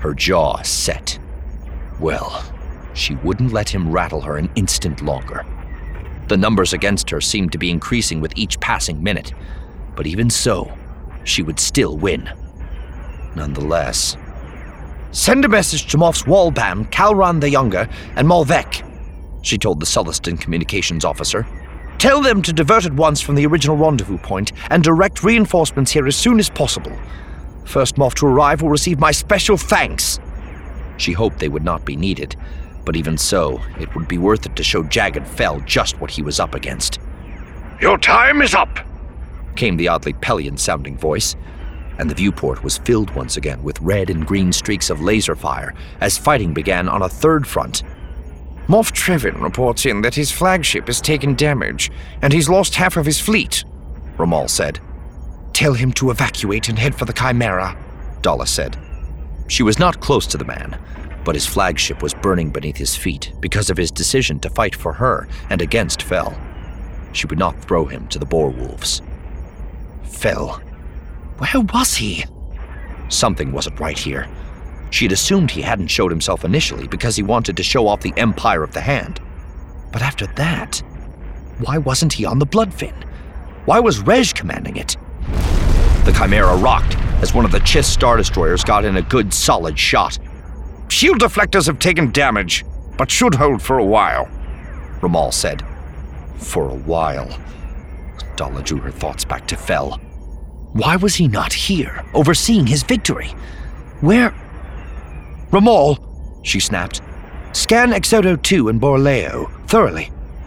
Her jaw set. Well, she wouldn't let him rattle her an instant longer. The numbers against her seemed to be increasing with each passing minute, but even so, she would still win. Nonetheless, "Send a message to Moff's Walbam, Calran the Younger, and Malvec," she told the Sullustan communications officer. "Tell them to divert at once from the original rendezvous point and direct reinforcements here as soon as possible. First Moff to arrive will receive my special thanks." She hoped they would not be needed, but even so, it would be worth it to show Jagged Fell just what he was up against. "Your time is up," came the oddly Pelian-sounding voice, and the viewport was filled once again with red and green streaks of laser fire as fighting began on a third front. "Moff Trevin reports in that his flagship has taken damage, and he's lost half of his fleet," Ramal said. "Tell him to evacuate and head for the Chimera," Dalla said. She was not close to the man, but his flagship was burning beneath his feet because of his decision to fight for her and against Fell. She would not throw him to the boar wolves. Fell. Where was he? Something wasn't right here. She had assumed he hadn't showed himself initially because he wanted to show off the Empire of the Hand. But after that, why wasn't he on the Bloodfin? Why was Rej commanding it? The Chimera rocked as one of the Chiss Star Destroyers got in a good, solid shot. "Shield deflectors have taken damage, but should hold for a while," Ramal said. For a while. Dalla drew her thoughts back to Fell. Why was he not here, overseeing his victory? Where? "Ramal," she snapped. "Scan Exodo 2 and Borleo thoroughly."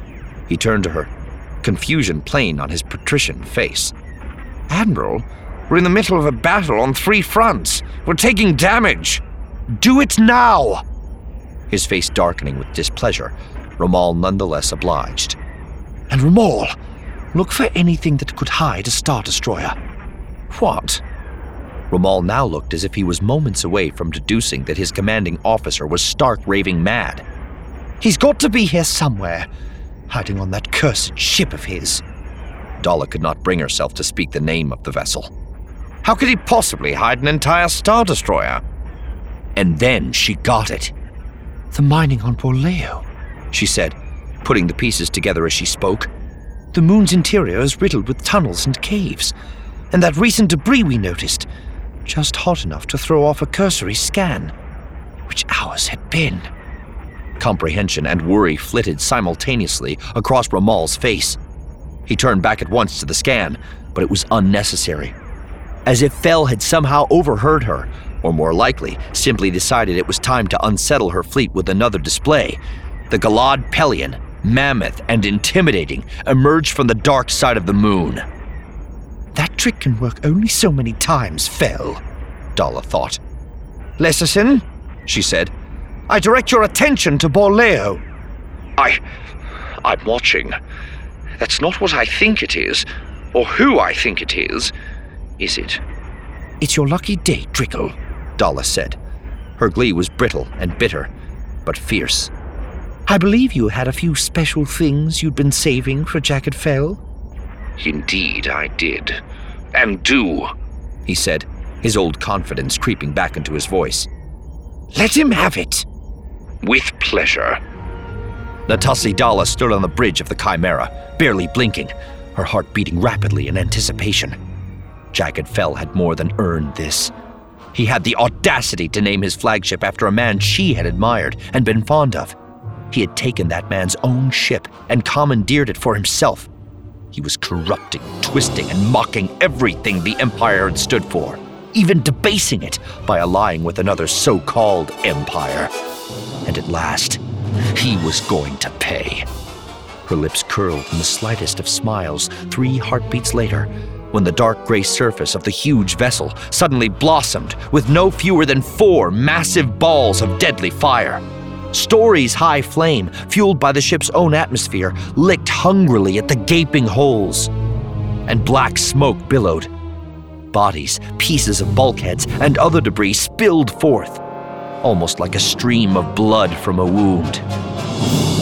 He turned to her, confusion plain on his patrician face. "Admiral, we're in the middle of a battle on 3 fronts. We're taking damage." "Do it now!" His face darkening with displeasure, Ramal nonetheless obliged. "And Ramal, look for anything that could hide a Star Destroyer." "What?" Ramal now looked as if he was moments away from deducing that his commanding officer was stark raving mad. "He's got to be here somewhere, hiding on that cursed ship of his." Dalla could not bring herself to speak the name of the vessel. "How could he possibly hide an entire Star Destroyer?" And then she got it. "The mining on Borleo," she said, putting the pieces together as she spoke. "The moon's interior is riddled with tunnels and caves, and that recent debris we noticed, just hot enough to throw off a cursory scan. Which ours had been." Comprehension and worry flitted simultaneously across Ramal's face. He turned back at once to the scan, but it was unnecessary. As if Fell had somehow overheard her, or more likely, simply decided it was time to unsettle her fleet with another display, the Galad Pelion, mammoth and intimidating, emerged from the dark side of the moon. "That trick can work only so many times, Fell," Dalla thought. "Lesserson," she said, "I direct your attention to Borleo." I'm watching. That's not what I think it is, or who I think it is it?" "It's your lucky day, Drickle," Dalla said. Her glee was brittle and bitter, but fierce. "I believe you had a few special things you'd been saving for Jagged Fell." "Indeed I did. And do," he said, his old confidence creeping back into his voice. "Let him have it." "With pleasure." Natassi Dalla stood on the bridge of the Chimera, barely blinking, her heart beating rapidly in anticipation. Jagged Fell had more than earned this. He had the audacity to name his flagship after a man she had admired and been fond of. He had taken that man's own ship and commandeered it for himself. He was corrupting, twisting, and mocking everything the Empire had stood for, even debasing it by allying with another so-called Empire. And at last, he was going to pay. Her lips curled in the slightest of smiles 3 heartbeats later, when the dark gray surface of the huge vessel suddenly blossomed with no fewer than 4 massive balls of deadly fire. Stories high flame, fueled by the ship's own atmosphere, licked hungrily at the gaping holes. And black smoke billowed. Bodies, pieces of bulkheads, and other debris spilled forth, almost like a stream of blood from a wound.